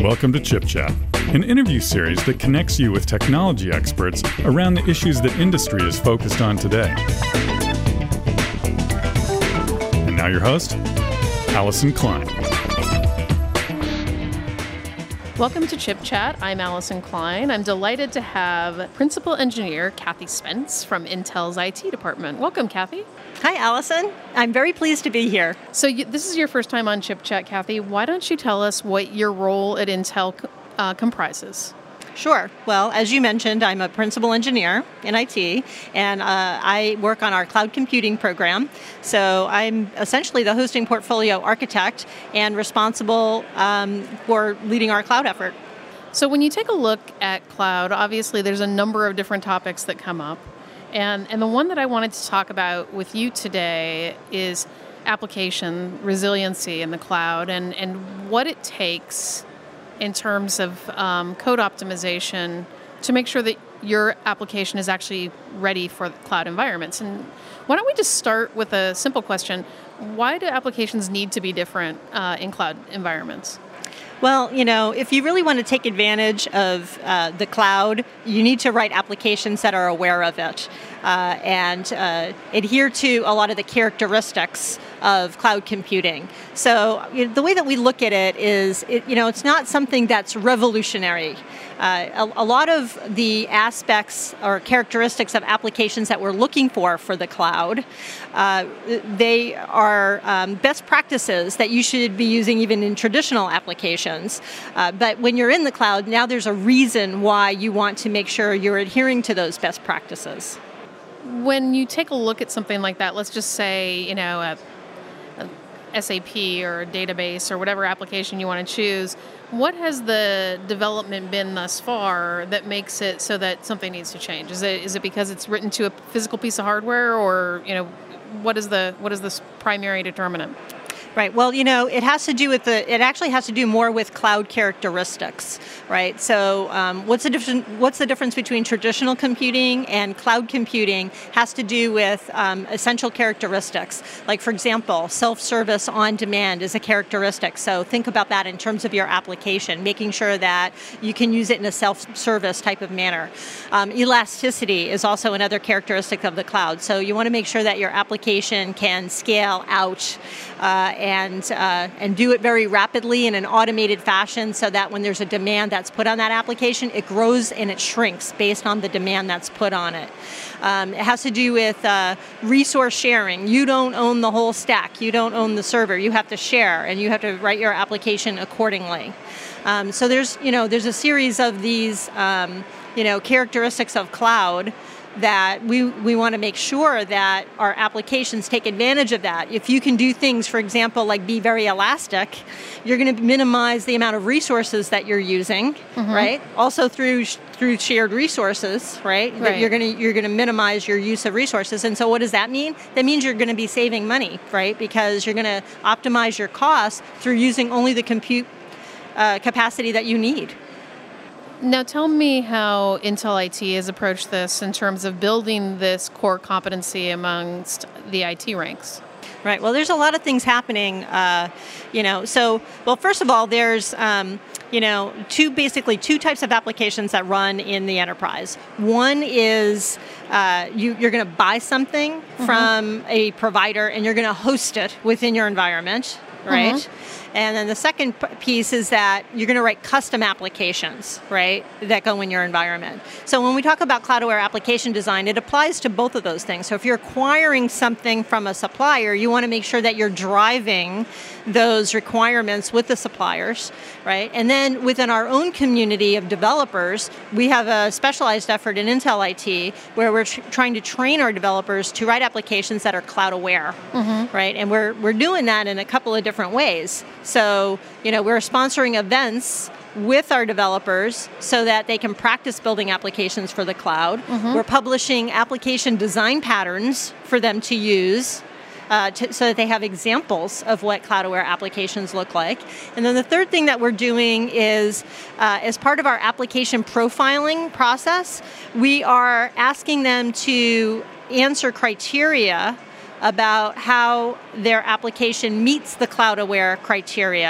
Welcome to Chip Chat, an interview series that connects you with technology experts around the issues that industry is focused on today. And now your host, Allison Klein. Welcome to Chip Chat. I'm Allison Klein. I'm delighted to have Principal Engineer Kathy Spence from Intel's IT department. Welcome, Kathy. Hi, Allison. I'm very pleased to be here. So this is your first time on Chip Chat, Kathy. Why don't you tell us what your role at Intel comprises? Sure. Well, as you mentioned, I'm a principal engineer in IT, and I work on our cloud computing program. So I'm essentially the hosting portfolio architect and responsible for leading our cloud effort. So when you take a look at cloud, obviously there's a number of different topics that come up. And the one that I wanted to talk about with you today is application resiliency in the cloud and what it takes in terms of code optimization to make sure that your application is actually ready for cloud environments. And why don't we just start with a simple question? Why do applications need to be different in cloud environments? Well, if you really want to take advantage of the cloud, you need to write applications that are aware of it and adhere to a lot of the characteristics of cloud computing. So the way that we look at it is, it's not something that's revolutionary. A lot of the aspects or characteristics of applications that we're looking for the cloud, they are best practices that you should be using even in traditional applications. But when you're in the cloud, now there's a reason why you want to make sure you're adhering to those best practices. When you take a look at something like that, let's just say, a SAP or a database or whatever application you want to choose, what has the development been thus far that makes it so that something needs to change? Is it because it's written to a physical piece of hardware, or what is the primary determinant? Right. Well, it has to do with it actually has to do more with cloud characteristics, right? So what's the difference between traditional computing and cloud computing has to do with essential characteristics. Like, for example, self-service on demand is a characteristic. So think about that in terms of your application, making sure that you can use it in a self-service type of manner. Elasticity is also another characteristic of the cloud. So you want to make sure that your application can scale out and do it very rapidly in an automated fashion so that when there's a demand that's put on that application, it grows and it shrinks based on the demand that's put on it. It has to do with resource sharing. You don't own the whole stack. You don't own the server. You have to share, and you have to write your application accordingly. So there's a series of these characteristics of cloud that we want to make sure that our applications take advantage of that. If you can do things, for example, like be very elastic, you're going to minimize the amount of resources that you're using, right? Also through shared resources, right? Right. You're going to minimize your use of resources. And so what does that mean? That means you're going to be saving money, right? Because you're going to optimize your costs through using only the compute capacity that you need. Now tell me how Intel IT has approached this in terms of building this core competency amongst the IT ranks. Right. Well, there's a lot of things happening. First of all, there's two types of applications that run in the enterprise. One is you're going to buy something from a provider and you're going to host it within your environment. Right? And then the second piece is that you're going to write custom applications, right, that go in your environment. So when we talk about cloud-aware application design, it applies to both of those things. So if you're acquiring something from a supplier, you want to make sure that you're driving those requirements with the suppliers, right? And then within our own community of developers, we have a specialized effort in Intel IT where we're trying to train our developers to write applications that are cloud-aware, right? And we're doing that in a couple of different ways. So, we're sponsoring events with our developers so that they can practice building applications for the cloud. We're publishing application design patterns for them to use so that they have examples of what cloud-aware applications look like. And then the third thing that we're doing is, as part of our application profiling process, we are asking them to answer criteria about how their application meets the cloud-aware criteria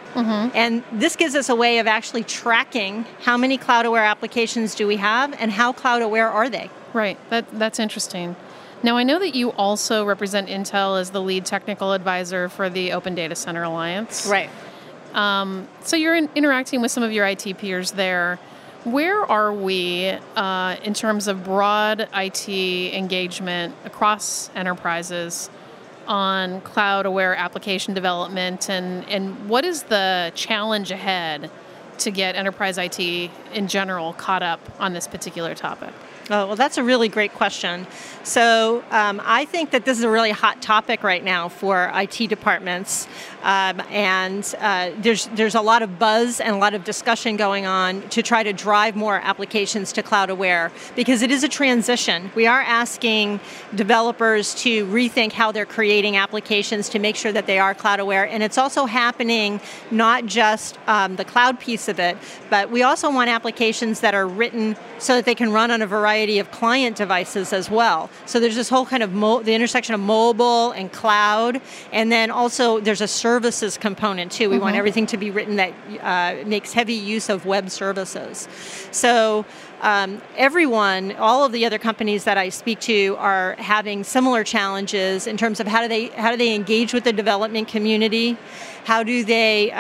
And this gives us a way of actually tracking how many cloud-aware applications do we have and how cloud-aware are they. Right, that's interesting. Now, I know that you also represent Intel as the lead technical advisor for the Open Data Center Alliance. Right. So you're interacting with some of your IT peers there. Where are we in terms of broad IT engagement across enterprises on cloud-aware application development, and what is the challenge ahead to get enterprise IT in general caught up on this particular topic? Oh, well, that's a really great question. So I think that this is a really hot topic right now for IT departments. And there's a lot of buzz and a lot of discussion going on to try to drive more applications to cloud aware, because it is a transition. We are asking developers to rethink how they're creating applications to make sure that they are cloud aware. And it's also happening not just the cloud piece of it, but we also want applications that are written so that they can run on a variety of client devices as well. So there's this whole kind of the intersection of mobile and cloud, and then also there's a services component too. We want everything to be written that makes heavy use of web services. So everyone, all of the other companies that I speak to are having similar challenges in terms of how do they engage with the development community, how do they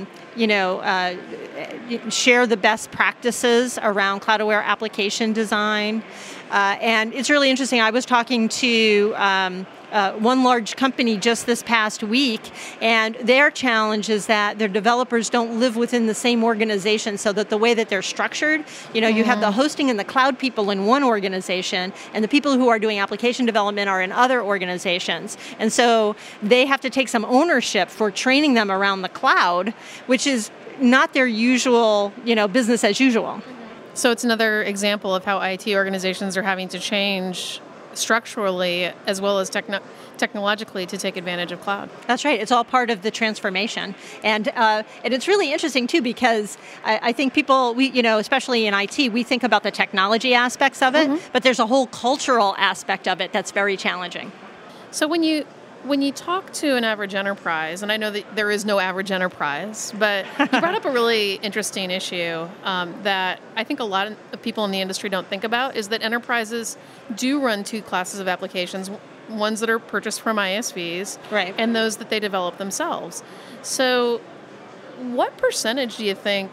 share the best practices around cloud-aware application design. And it's really interesting. I was talking to one large company just this past week, and their challenge is that their developers don't live within the same organization, so that the way that they're structured, you have the hosting and the cloud people in one organization, and the people who are doing application development are in other organizations. And so they have to take some ownership for training them around the cloud, which is not their usual, business as usual. So it's another example of how IT organizations are having to change structurally as well as technologically to take advantage of cloud. That's right. It's all part of the transformation. And it's really interesting, too, because I think people, especially in IT, we think about the technology aspects of it, but there's a whole cultural aspect of it that's very challenging. So when you talk to an average enterprise, and I know that there is no average enterprise, but you brought up a really interesting issue that I think a lot of people in the industry don't think about, is that enterprises do run two classes of applications, ones that are purchased from ISVs, right, and those that they develop themselves. So what percentage do you think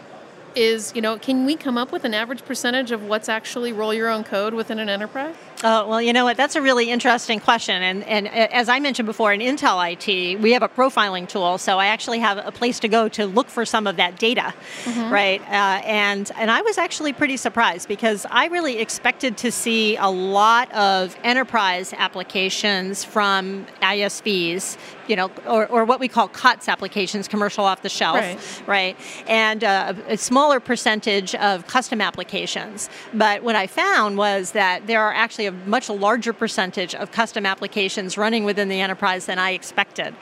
is, can we come up with an average percentage of what's actually roll your own code within an enterprise? Oh, well, you know what? That's a really interesting question. And as I mentioned before, in Intel IT, we have a profiling tool, so I actually have a place to go to look for some of that data, right? And I was actually pretty surprised, because I really expected to see a lot of enterprise applications from ISVs, or what we call COTS applications, commercial off the shelf, right? And a smaller percentage of custom applications. But what I found was that there are actually a much larger percentage of custom applications running within the enterprise than I expected.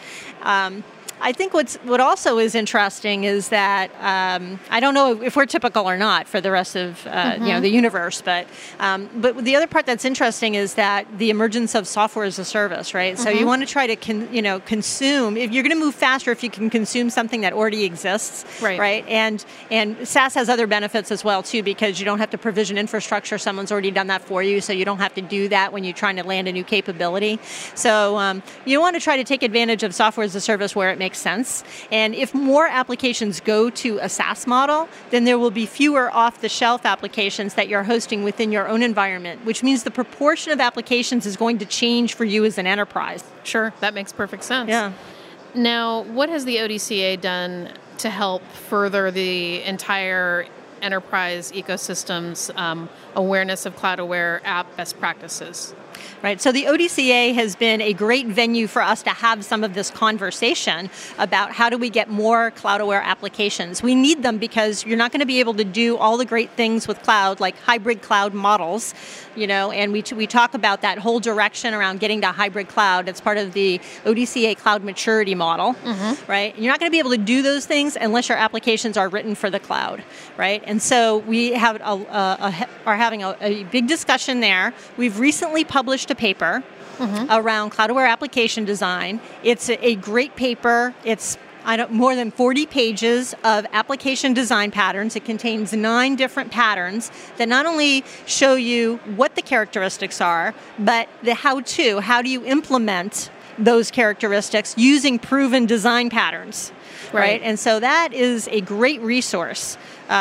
I think what also is interesting is that I don't know if we're typical or not for the rest of the universe, but the other part that's interesting is that the emergence of software as a service, right? So you want to try to consume. If you're going to move faster, if you can consume something that already exists, right? And SaaS has other benefits as well too, because you don't have to provision infrastructure. Someone's already done that for you, so you don't have to do that when you're trying to land a new capability. So you want to try to take advantage of software as a service where it makes sense. And if more applications go to a SaaS model, then there will be fewer off-the-shelf applications that you're hosting within your own environment, which means the proportion of applications is going to change for you as an enterprise. Sure, that makes perfect sense. Yeah. Now, what has the ODCA done to help further the entire enterprise ecosystem's awareness of cloud-aware app best practices? Right, so the ODCA has been a great venue for us to have some of this conversation about how do we get more cloud-aware applications. We need them because you're not going to be able to do all the great things with cloud, like hybrid cloud models, and we talk about that whole direction around getting to hybrid cloud. It's part of the ODCA cloud maturity model, right? You're not going to be able to do those things unless your applications are written for the cloud, right? And so we have are having a big discussion there. We've recently published a paper around cloud-aware application design. It's a great paper. It's more than 40 pages of application design patterns. It contains 9 different patterns that not only show you what the characteristics are, but the how-to. How do you implement those characteristics using proven design patterns? Right? And so that is a great resource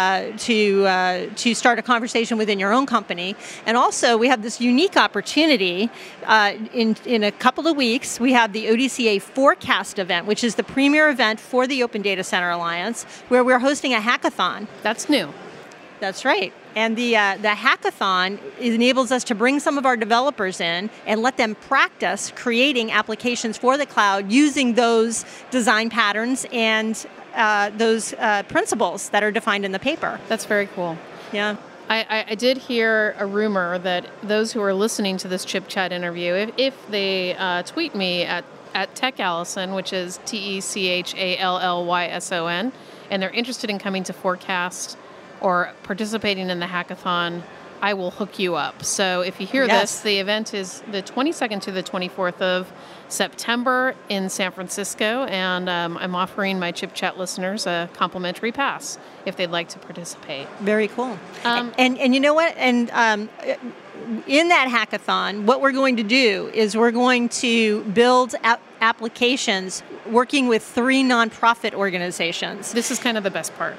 to start a conversation within your own company. And also, we have this unique opportunity in a couple of weeks. We have the ODCA Forecast event, which is the premier event for the Open Data Center Alliance, where we're hosting a hackathon. That's new. That's right. And the hackathon enables us to bring some of our developers in and let them practice creating applications for the cloud using those design patterns and those principles that are defined in the paper. That's very cool. Yeah. I did hear a rumor that those who are listening to this Chip Chat interview, if they tweet me at TechAllison, which is TechAllYson, and they're interested in coming to Forecast or participating in the hackathon, I will hook you up. So if you hear this, the event is the 22nd to the 24th of September in San Francisco, and I'm offering my Chip Chat listeners a complimentary pass if they'd like to participate. Very cool. And you know what? And in that hackathon, what we're going to do is we're going to build applications working with 3 nonprofit organizations. This is kind of the best part.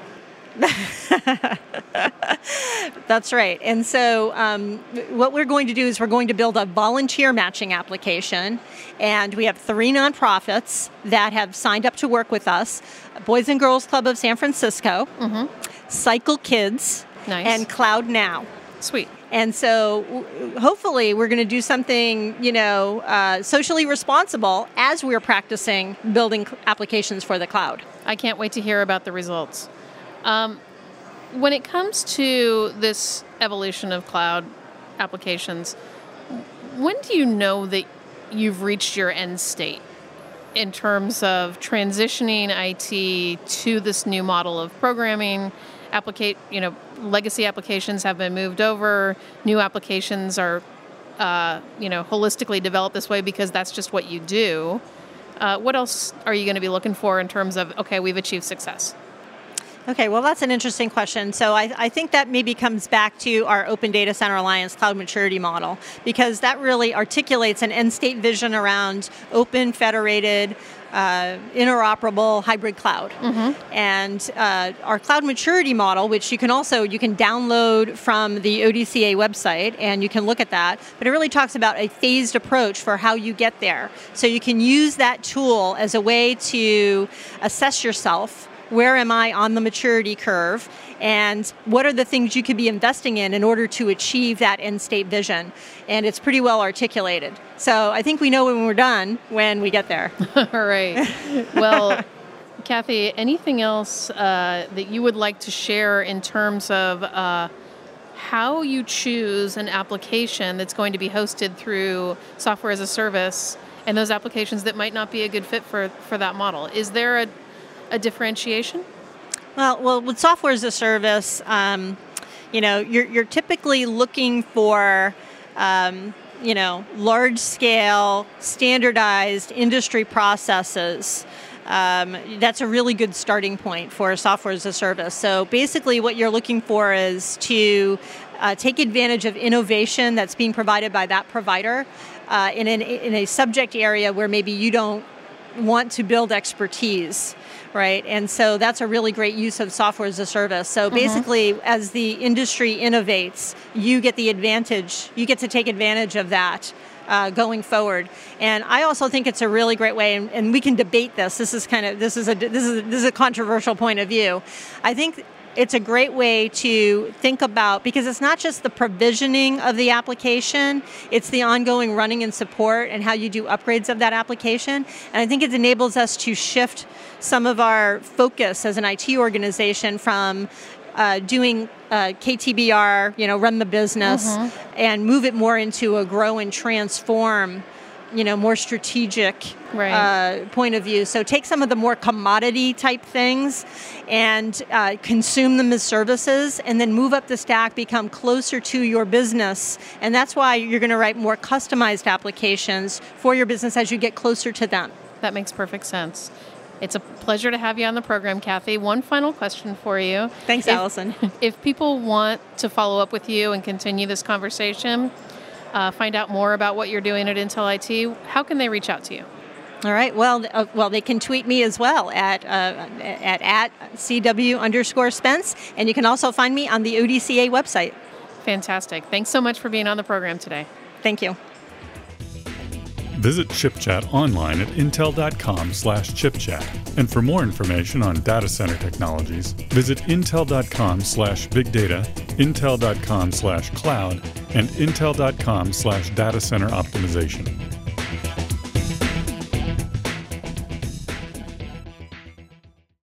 That's right. And so what we're going to do is we're going to build a volunteer matching application. And we have 3 nonprofits that have signed up to work with us. Boys and Girls Club of San Francisco, Cycle Kids, and Cloud Now. Sweet. And so hopefully we're going to do something, socially responsible as we're practicing building applications for the cloud. I can't wait to hear about the results. When it comes to this evolution of cloud applications, when do you know that you've reached your end state in terms of transitioning IT to this new model of programming? Legacy applications have been moved over. New applications are, holistically developed this way because that's just what you do. What else are you going to be looking for in terms of, okay, we've achieved success? Okay, well, that's an interesting question. So I think that maybe comes back to our Open Data Center Alliance Cloud Maturity Model, because that really articulates an end state vision around open, federated, interoperable hybrid cloud. And our Cloud Maturity Model, which you can download from the ODCA website, and you can look at that, but it really talks about a phased approach for how you get there. So you can use that tool as a way to assess yourself. Where am I on the maturity curve? And what are the things you could be investing in order to achieve that end state vision? And it's pretty well articulated. So I think we know when we're done when we get there. All right. Well, Kathy, anything else that you would like to share in terms of how you choose an application that's going to be hosted through software as a service and those applications that might not be a good fit for that model? Is there a differentiation? Well, with software as a service, you're typically looking for, large-scale, standardized industry processes. That's a really good starting point for software as a service. So basically, what you're looking for is to take advantage of innovation that's being provided by that provider in a subject area where maybe you don't want to build expertise. Right, and so that's a really great use of software as a service. So basically, as the industry innovates, you get the advantage. You get to take advantage of that going forward. And I also think it's a really great way. And we can debate this. This is a controversial point of view. I think it's a great way to think about, because it's not just the provisioning of the application, it's the ongoing running and support and how you do upgrades of that application. And I think it enables us to shift some of our focus as an IT organization from doing KTBR, run the business, and move it more into a grow and transform, more strategic point of view. So take some of the more commodity type things and consume them as services, and then move up the stack, become closer to your business. And that's why you're going to write more customized applications for your business as you get closer to them. That makes perfect sense. It's a pleasure to have you on the program, Kathy. One final question for you. Thanks, Allison. If people want to follow up with you and continue this conversation, find out more about what you're doing at Intel IT, how can they reach out to you? All right. Well, they can tweet me as well at CW_Spence, and you can also find me on the ODCA website. Fantastic. Thanks so much for being on the program today. Thank you. Visit ChipChat online at intel.com/chipchat. And for more information on data center technologies, visit intel.com/bigdata, intel.com/cloud, and intel.com/datacenter optimization.